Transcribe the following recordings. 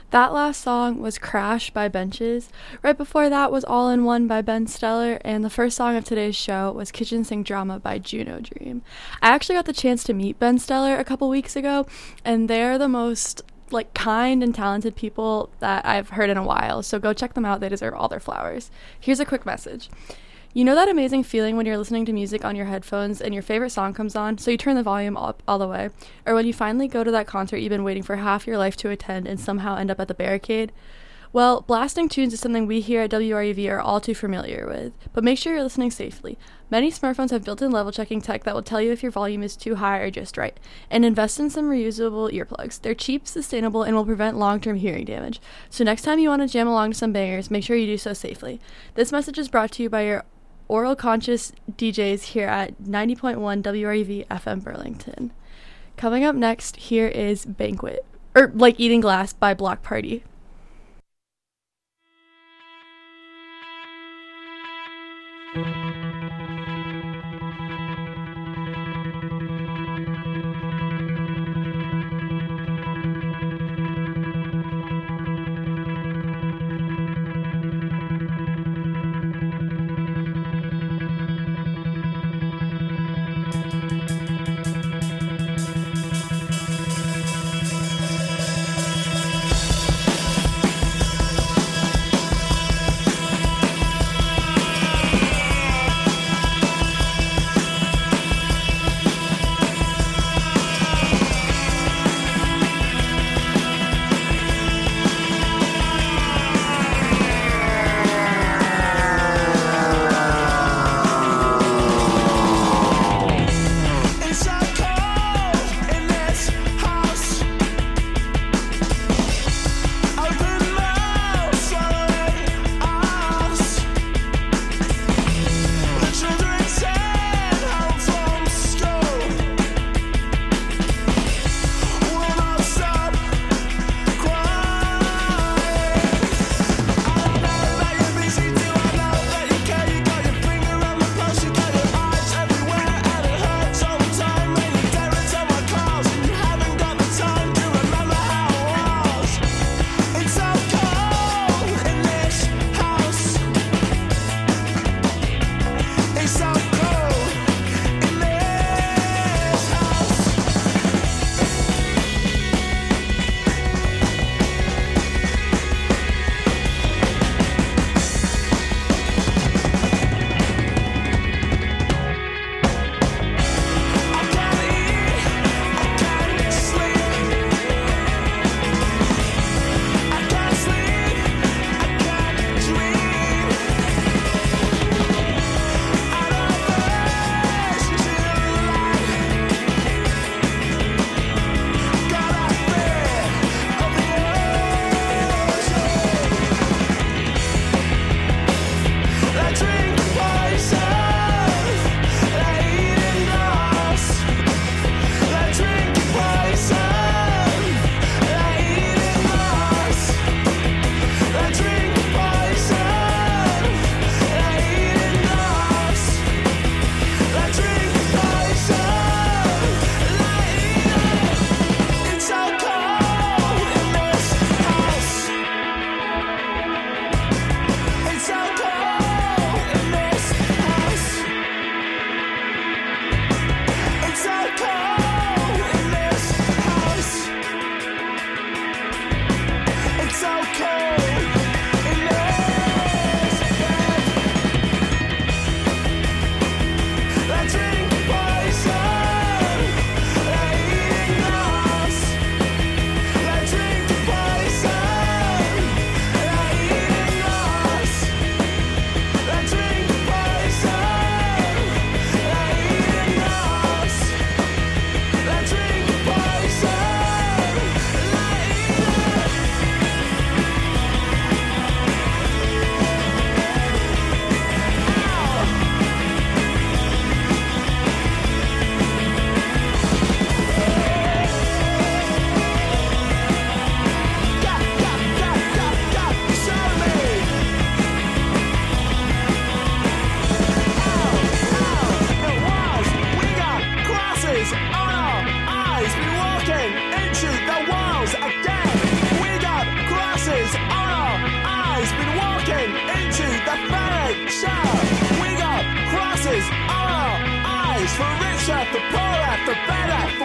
That last song was Crash by Benches. Right before that was All in One by Ben Stiller, and the first song of today's show was Kitchen Sink Drama by Juno Dream. I actually got the chance to meet Ben Stiller a couple weeks ago, and they're the most kind and talented people that I've heard in a while, so go check them out. They deserve all their flowers. Here's a quick message. You know that amazing feeling when you're listening to music on your headphones and your favorite song comes on, so you turn the volume up all the way? Or when you finally go to that concert you've been waiting for half your life to attend and somehow end up at the barricade? Well, blasting tunes is something we here at WRUV are all too familiar with, but make sure you're listening safely. Many smartphones have built-in level checking tech that will tell you if your volume is too high or just right, and invest in some reusable earplugs. They're cheap, sustainable, and will prevent long-term hearing damage. So next time you want to jam along to some bangers, make sure you do so safely. This message is brought to you by your oral conscious DJs here at 90.1 WRUV FM Burlington. Coming up next, here is Banquet, or Like Eating Glass by Block Party.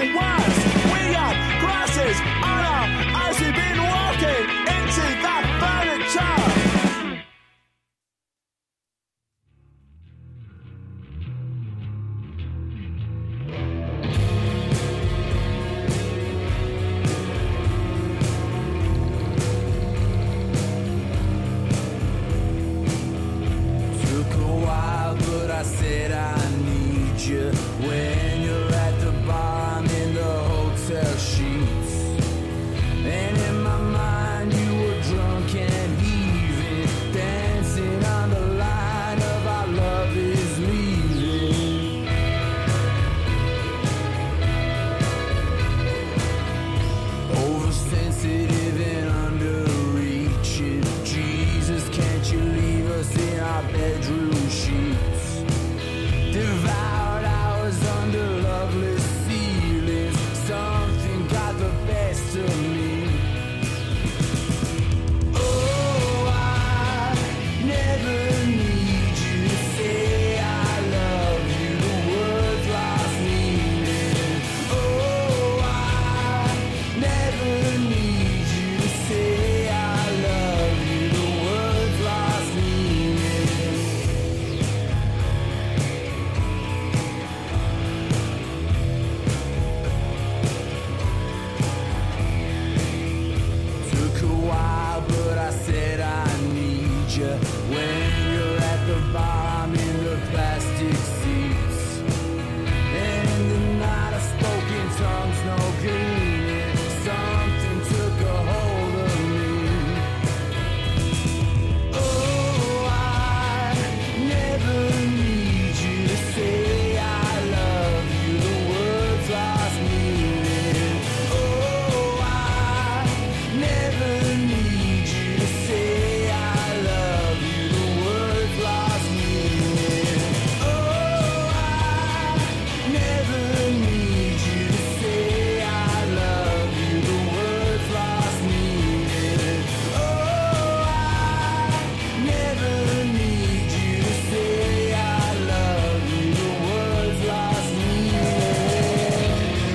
worse. We had glasses on our as we've been walking into that furniture. Took a while, but I said I need you. When you're at the bar, I'm in the hotel sheets. And in my mind, you were drunk and heaving, dancing on the line of our love is leaving. Oversensitive and underreaching. Jesus, can't you leave us in our bedroom sheets? Devoured hours under loveless ceilings. Something got the best of me. Oh, I never need you to say I love you. The words lost meaning. Oh, I never need you to say I love you. The words lost meaning. Took a while, but I said I need you. When you're at the bar, I'm in the plastic seats. And in the night, I spoke in tongues, no meaning. Something took a hold of me. Oh, I never need you to say I love you. The words lost meaning. Oh, I never need you to say I love you. The words lost meaning. Oh, I never need you to say I love you. The words lost meaning. Oh, I never need you to say I love you. The words lost meaning.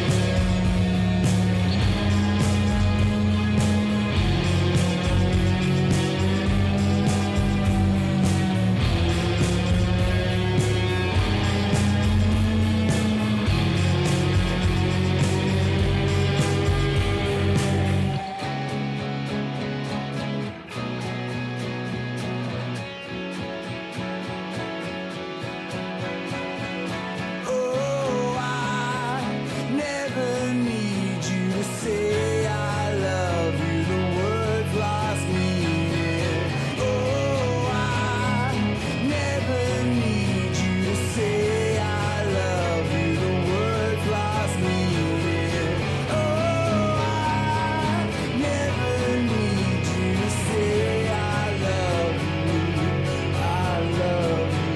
Oh, I never need you to say I love you. The words lost meaning. Oh, I never need you to say I love you. The words lost meaning. Oh, I never need you to say I love you. I love you.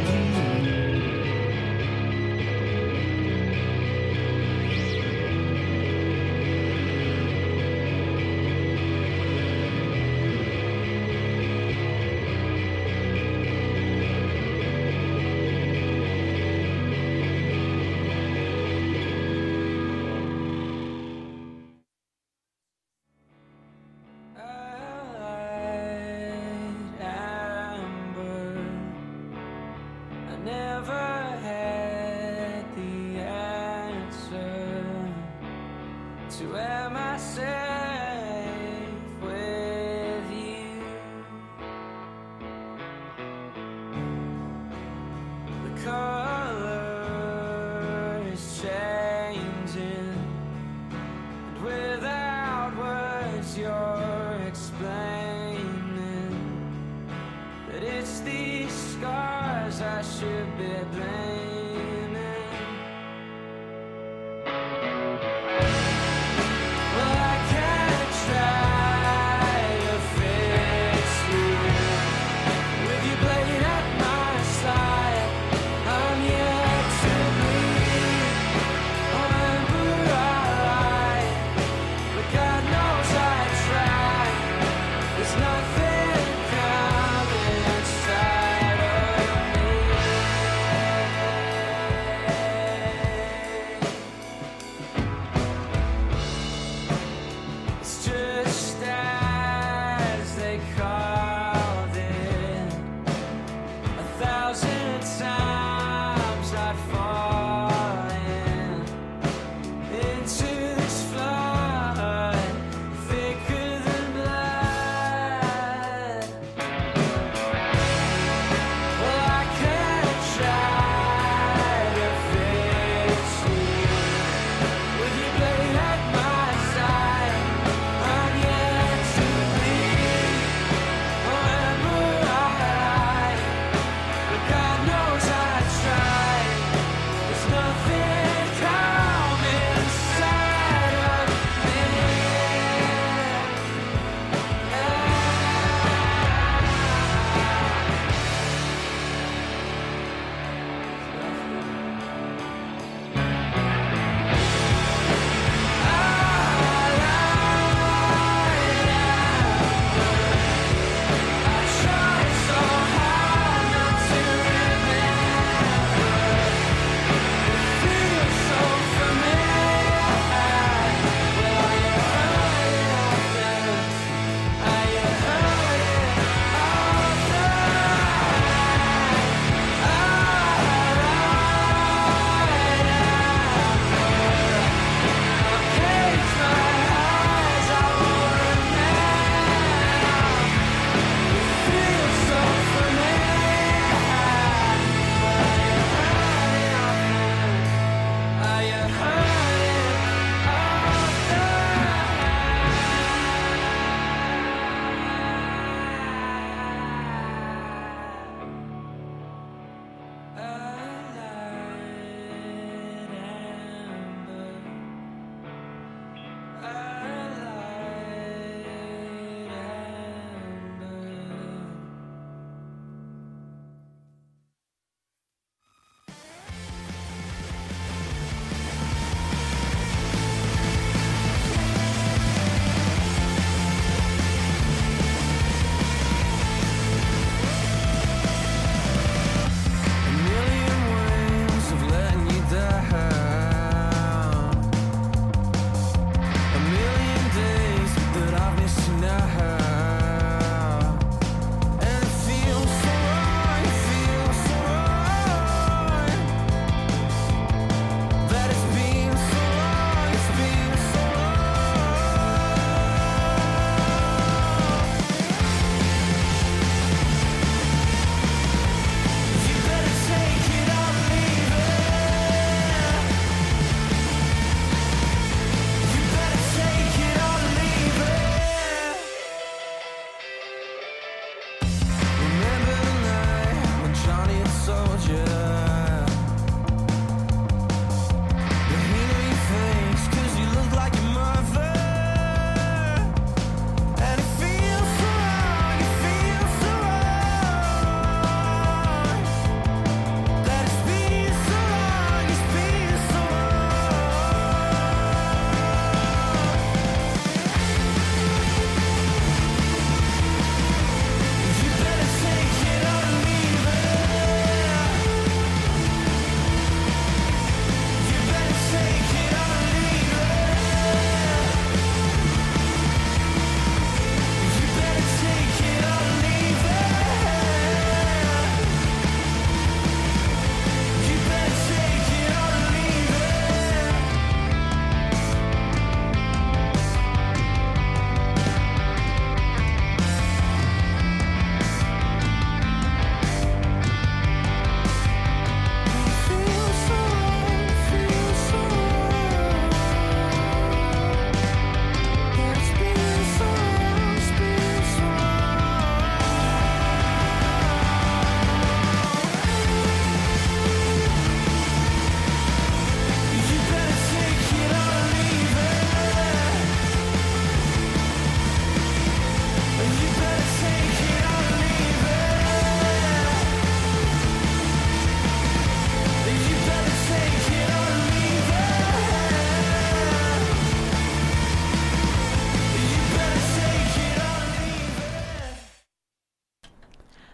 Amber, I never had the answer to am I safe with you. The color is changing, and without words you're explaining that it's these scars I should be blaming. Well, I can't try to fix you with your blade at my side. I'm yet to bleed. Remember I lied, but God knows I tried. There's nothing coming inside of me.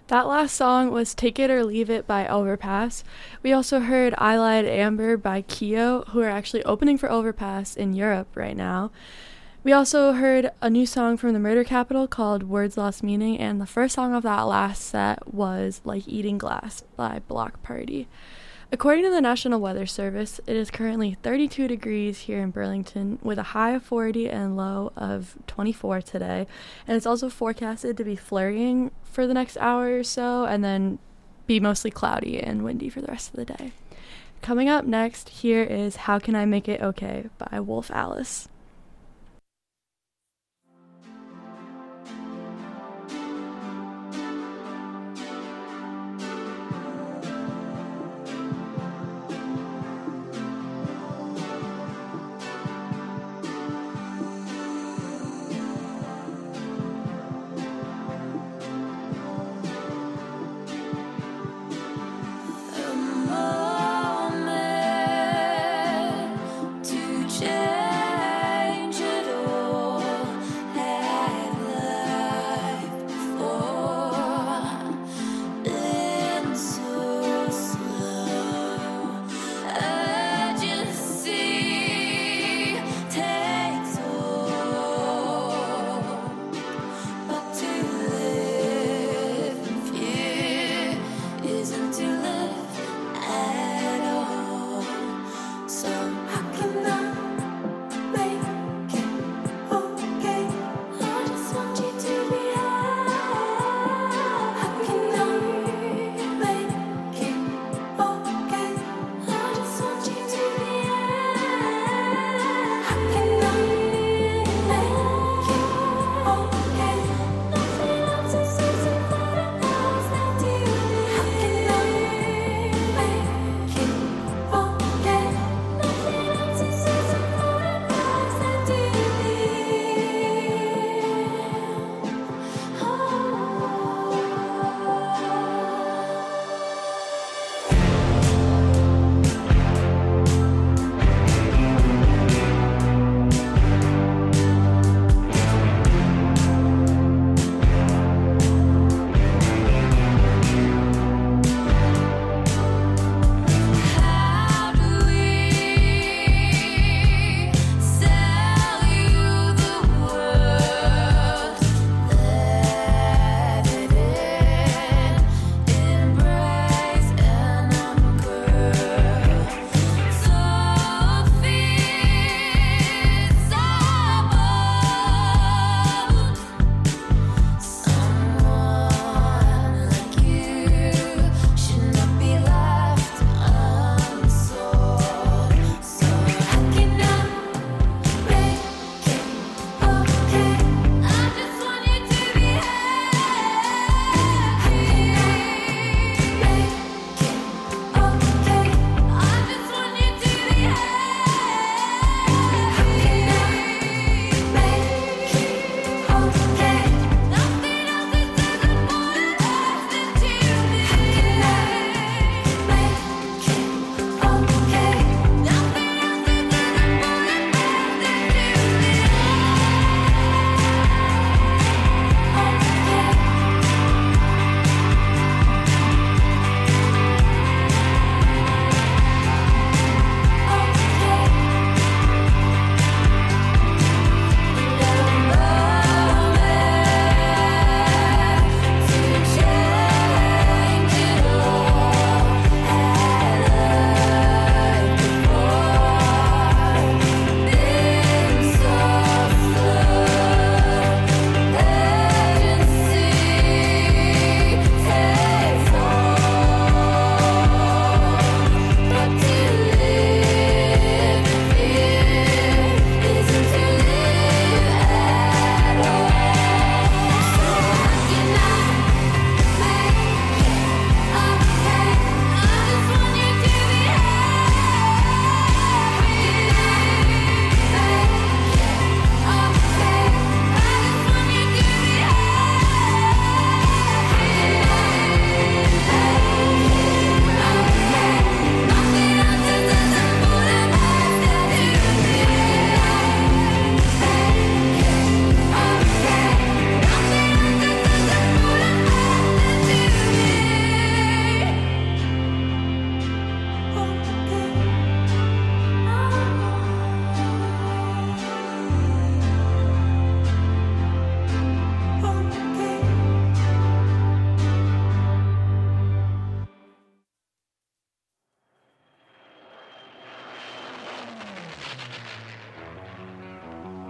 That last song was Take It or Leave It by Overpass. We also heard I Lied Amber by Keo, who are actually opening for Overpass in Europe right now. We also heard a new song from the Murder Capital called Words Lost Meaning, and the first song of that last set was Like Eating Glass by Block Party. According to the National Weather Service, it is currently 32 degrees here in Burlington with a high of 40 and low of 24 today. And it's also forecasted to be flurrying for the next hour or so and then be mostly cloudy and windy for the rest of the day. Coming up next, here is How Can I Make It Okay by Wolf Alice. To change.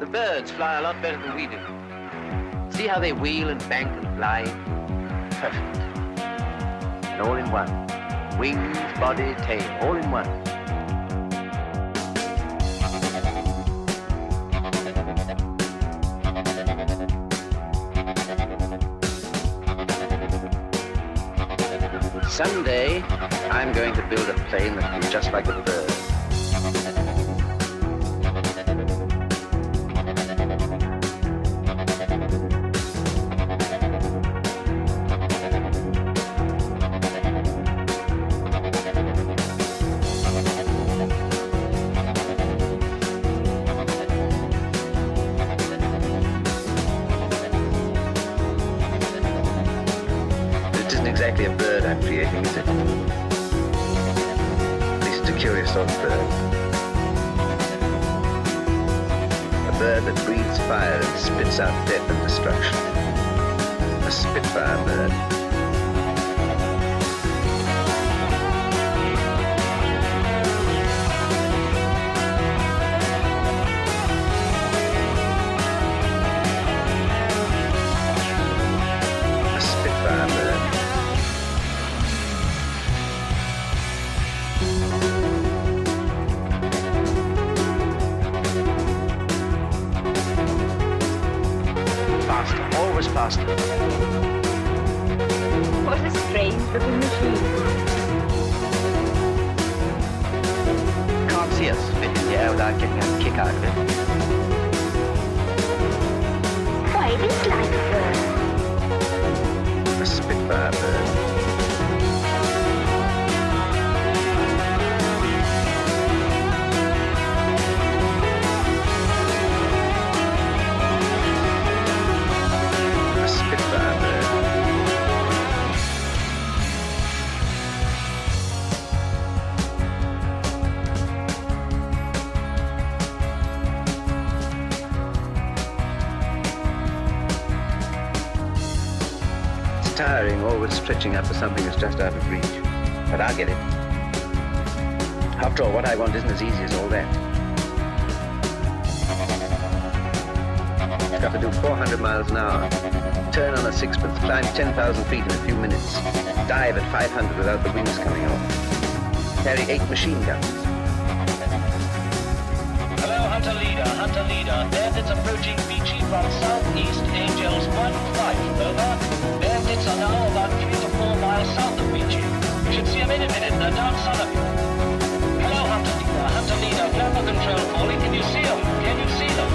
birds fly a lot better than we do. See how they wheel and bank and fly? Perfect. And all in one. Wings, body, tail, all in one. Someday, I'm going to build a plane that will be just like a bird. Exactly a bird I'm creating, is it? At least it's a curious sort of bird. A bird that breathes fire and spits out death and destruction. A Spitfire bird. A Spitfire bird. Always faster. What a strange looking machine. Can't see us spit in the air without getting a kick out of it. Why, it is like a bird. A Spitfire bird. Tiring, always stretching up for something that's just out of reach. But I'll get it. After all, what I want isn't as easy as all that. I've got to do 400 miles an hour, turn on a sixpence, climb 10,000 feet in a few minutes, dive at 500 without the wings coming off, carry 8 machine guns. Hello, Hunter Leader, Hunter Leader. Bandits approaching Beachy from southeast, Angels 1-5, over. Bandits are now about 3 to 4 miles south of Beachy. You should see them in a minute, they're down south of you. Hello, Hunter Leader, Hunter Leader. Global control calling, can you see them? Can you see them?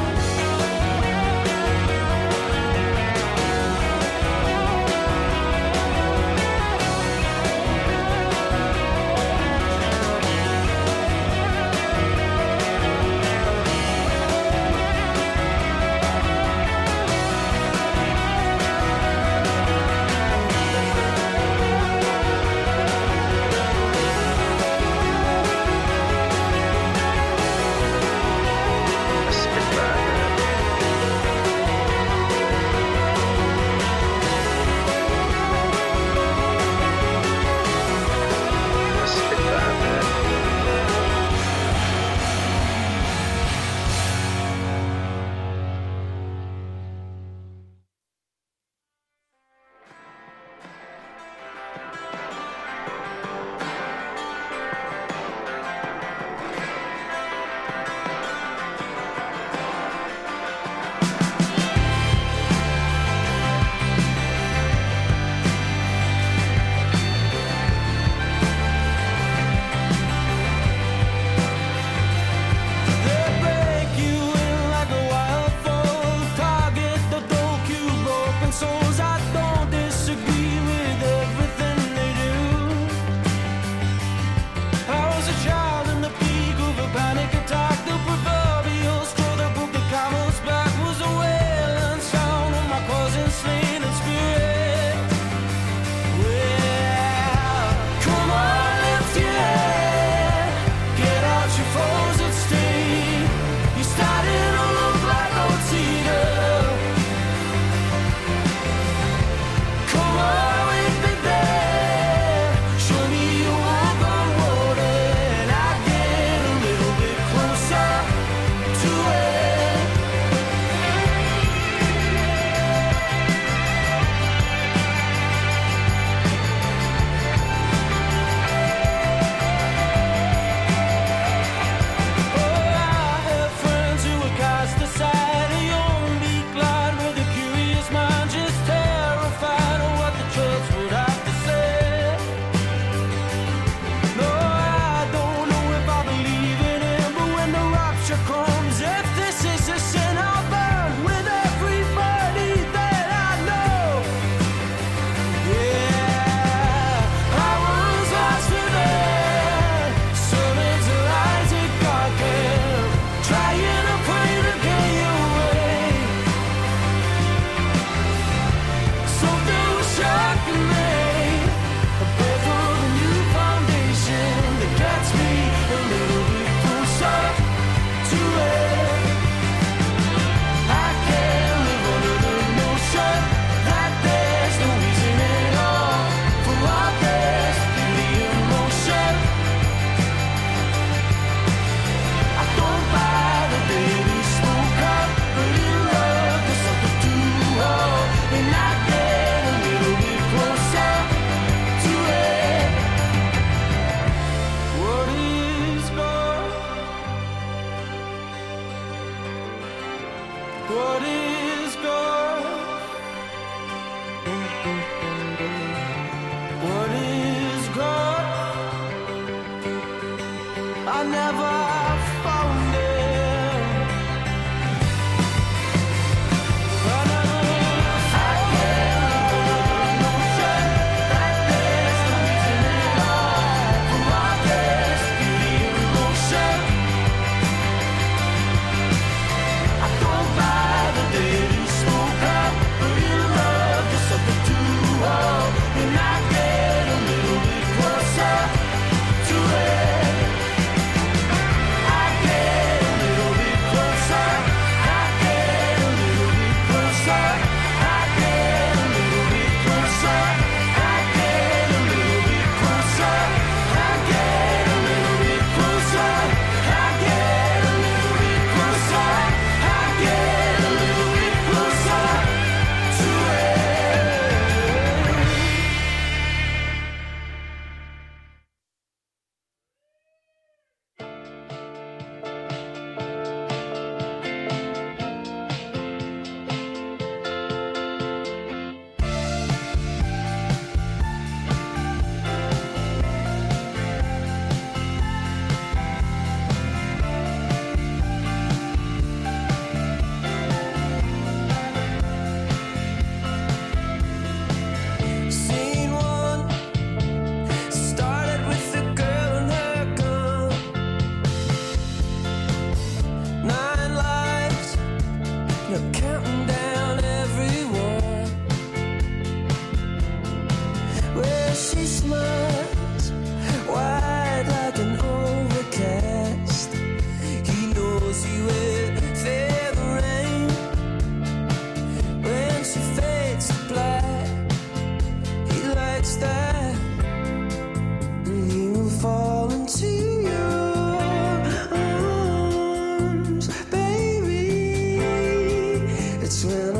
What is God? What is God? I never found it. I never found it. No shame like this. I'm using it all for my best. Beauty and emotion. I don't buy the daily smoke up, but in love there's something to hold. When I get a little bit closer to it, I get a little bit closer. I get a little bit closer. I get a little bit closer. I get a little bit closer. I get a little bit closer. I get a little bit closer. I get a little bit closer to it. Scene one started with a girl and her gun. 9 lives, you're counting down everyone. Well, she smiles wide like an overcast. He knows he will fear the rain when she fades to black. He likes that, and he will fall into your arms, baby. It's when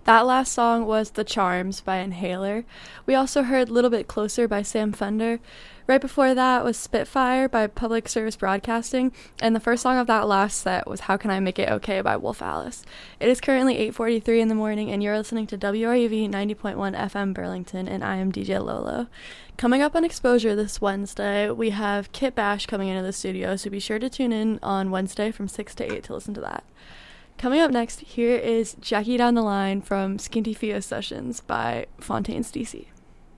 That last song was The Charms by Inhaler. We also heard Little Bit Closer by Sam Fender. Right before that was Spitfire by Public Service Broadcasting, and the first song of that last set was How Can I Make It Okay by Wolf Alice. It is currently 8:43 in the morning, and you're listening to WRUV 90.1 FM Burlington, and I am DJ Lolo. Coming up on Exposure this Wednesday, we have Kit Bash coming into the studio, so be sure to tune in on Wednesday from 6 to 8 to listen to that. Coming up next, here is Jackie Down the Line from Skinty Fio Sessions by Fontaines DC.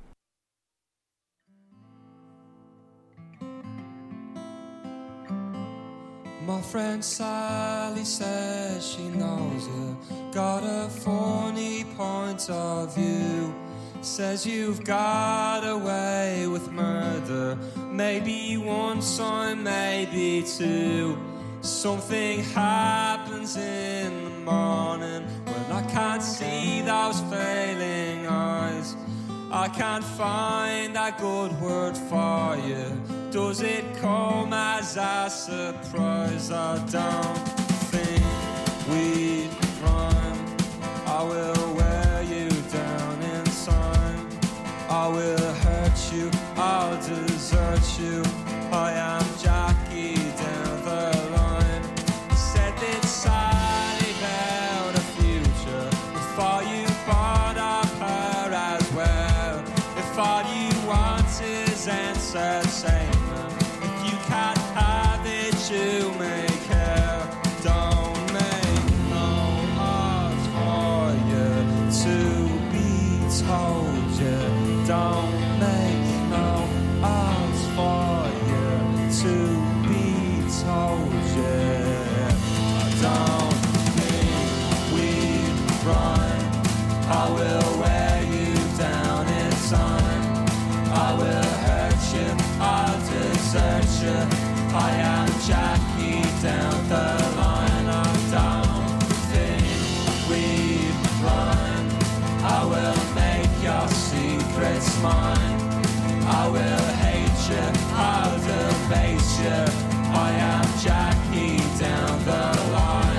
My friend Sally says she knows you got a funny point of view. Says you've got away with murder, maybe once or maybe two. Something happens in the morning when I can't see those failing eyes. I can't find a good word for you. Does it come as a surprise? I don't think we'd rhyme. I will wear you down in time. I will hurt you, I'll desert you. I am Jackie down the line. Said that Sally about a future before you bought up her as well. If all you want is entertainment, if you can't have it, you may care. Don't make no odds for you to be told you. Don't make no odds for you to be told you. I don't think we'd run. I will wear you down in time. I will hurt you, I'll desert you. I am Jackie down the line. I don't think we'd run. I will make your secrets mine. I will hate you, I'll debase you. I am Jackie down the line.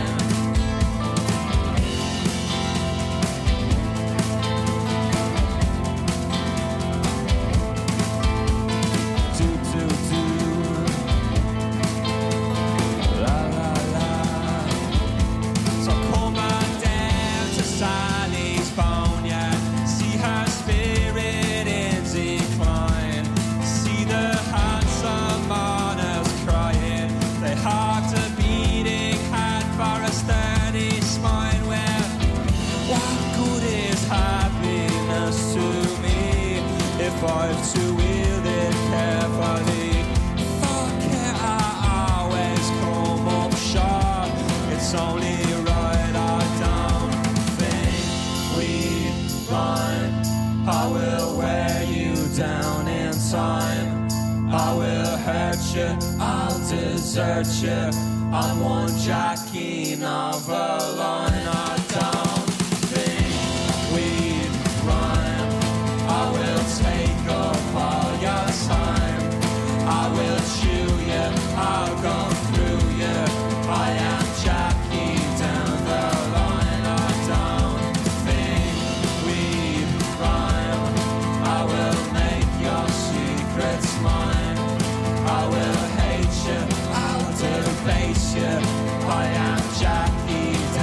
If I've to wield it carefully, fuck it, I always come up short. It's only right, I don't think we'd rhyme. I will wear you down in time. I will hurt you, I'll desert you. I'm one Jackie of a line. I don't think we'd rhyme. I will take up all your time. I will chew you, I'll go through you. I am Jackie down the line. I don't think we'd rhyme. I will make your secrets mine. I will hate you, I'll debase you. I am Jackie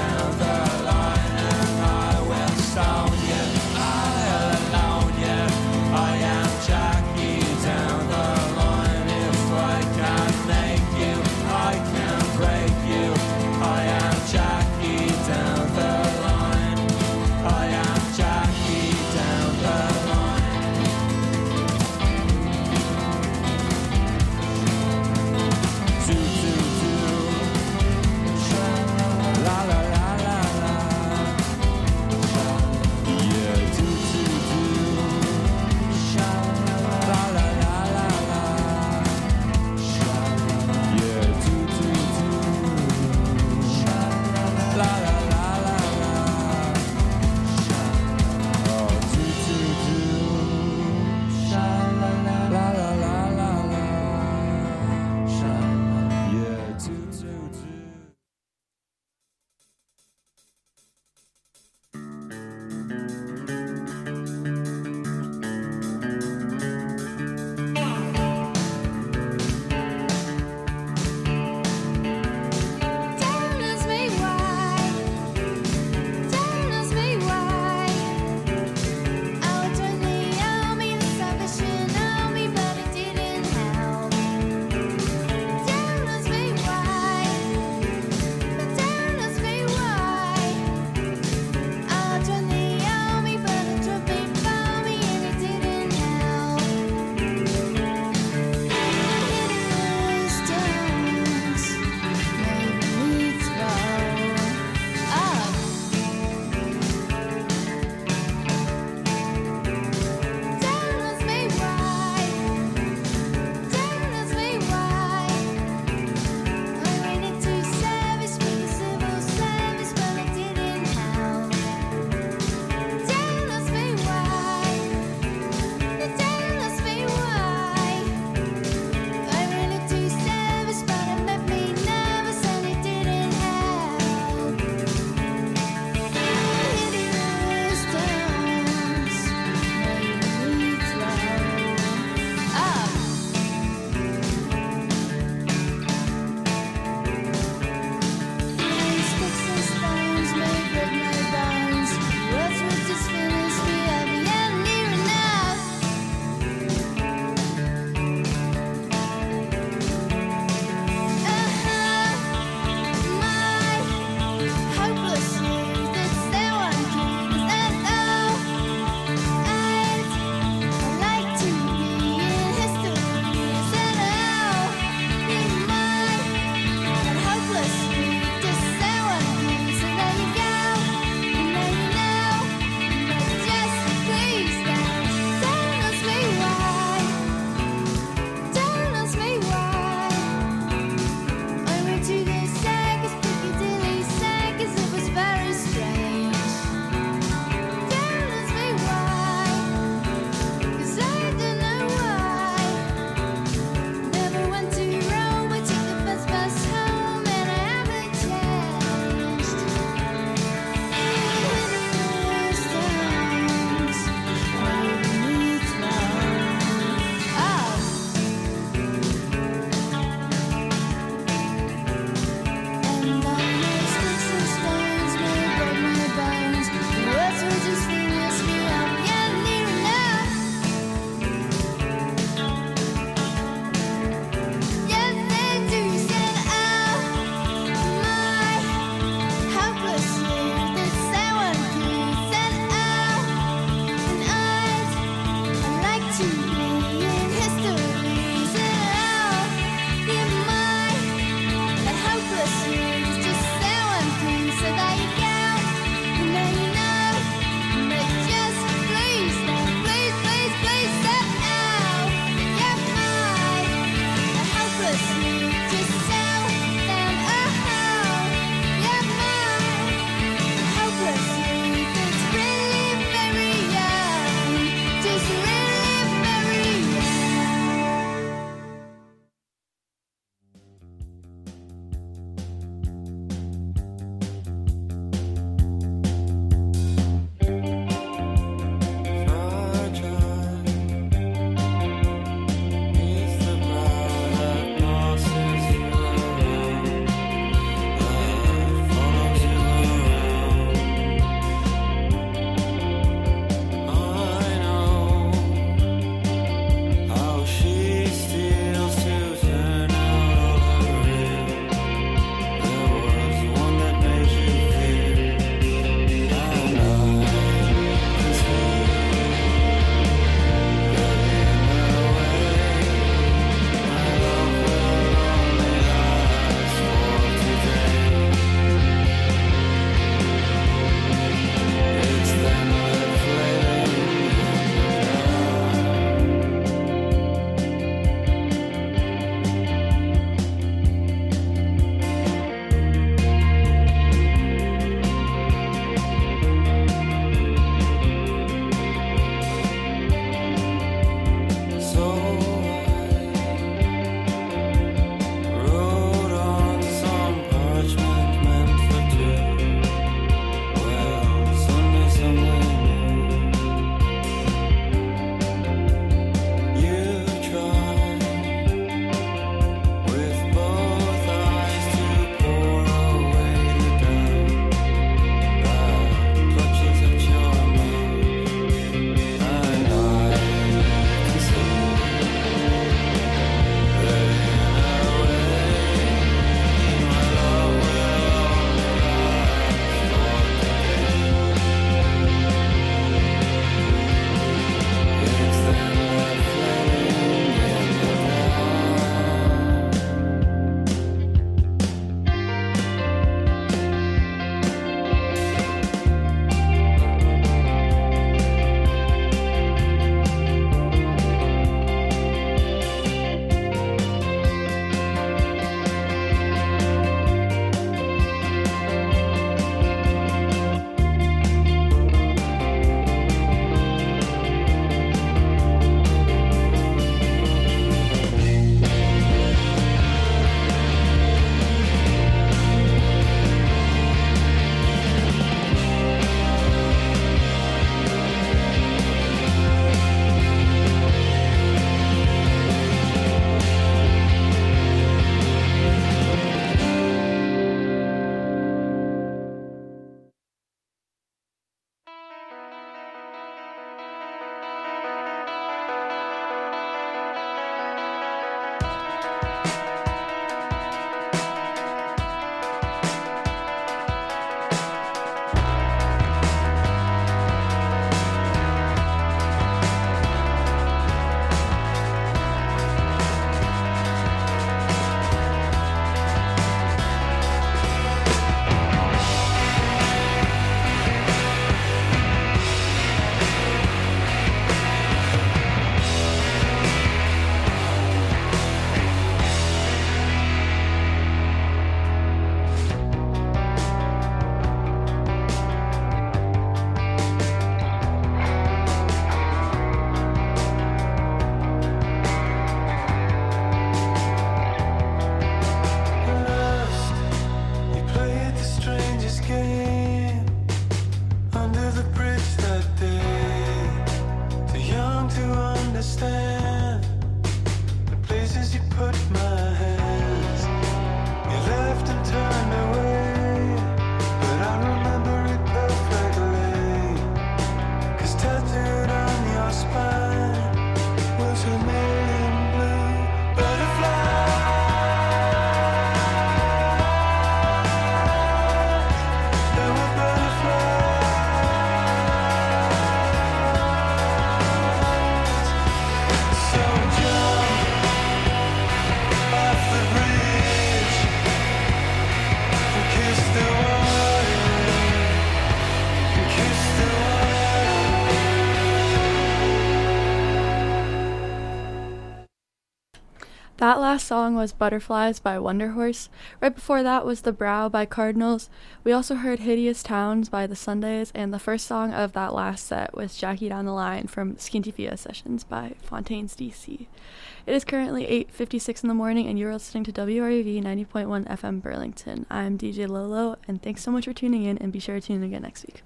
That last song was Butterflies by Wonder Horse. Right before that was The Brow by Cardinals. We also heard Hideous Towns by The Sundays, and the first song of that last set was Jackie Down the Line from Skintifia Sessions by Fontaines DC. It is currently 8:56 in the morning, and you're listening to WRUV 90.1 FM Burlington. I'm DJ Lolo, and thanks so much for tuning in, and be sure to tune in again next week.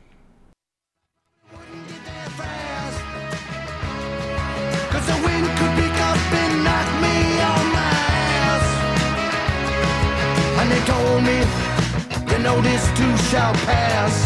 Cause the wind could pick up and knock me on my ass. And they told me, you know this too shall pass.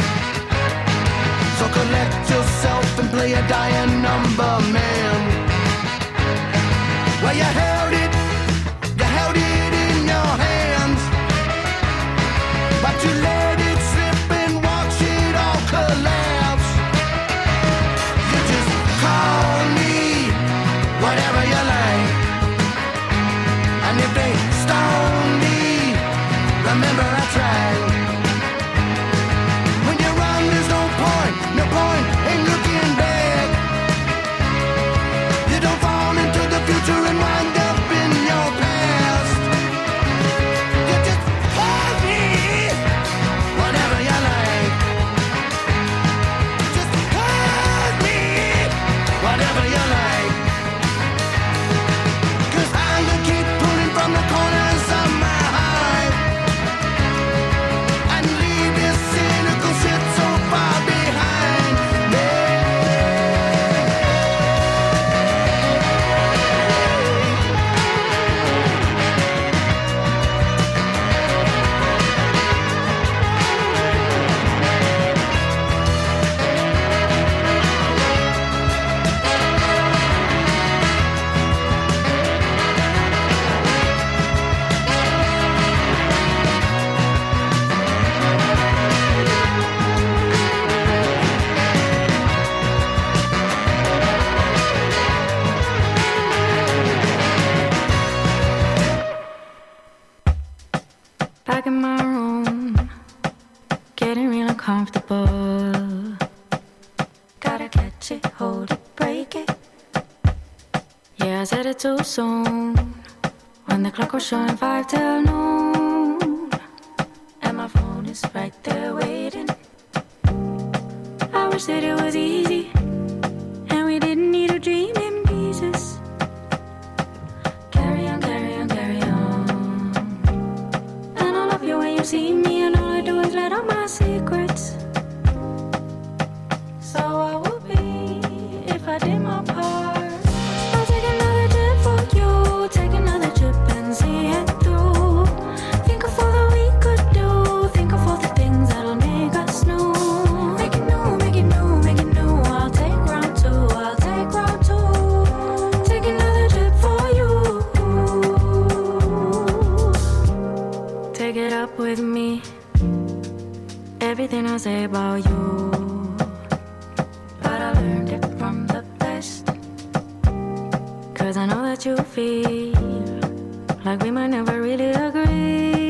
So collect yourself and play a dying number, man. Well, you held it in your hands, but you let it slip and watch it all collapse. You just call me whatever you like, and if they stone me, remember I tried. When you run, there's no point in looking back. You don't fall into the future and wind up in your past. You just call me whatever you like. Just call me whatever you like. Cause I'm gonna keep pulling from the corners of my heart and leave this cynical shit so far behind me. Back in my room, getting real uncomfortable. Gotta catch it, hold it, break it. Yeah, I said it too soon, when the clock was showing 5 till noon, and my phone is right there waiting. I wish that it was easy, and we didn't need to dream in pieces. Carry on, carry on, carry on. And I love you when you see me, and all I do is let out my secrets. So I would be if I did my part. I'll take another trip for you, take another trip and see it through. Think of all that we could do, think of all the things that'll make us new. Make it new, make it new, make it new. I'll take round two, I'll take round two. Take another trip for you. Take it up with me, everything I say about you. But I learned it from the best, cause I know that you feel like we might never really agree.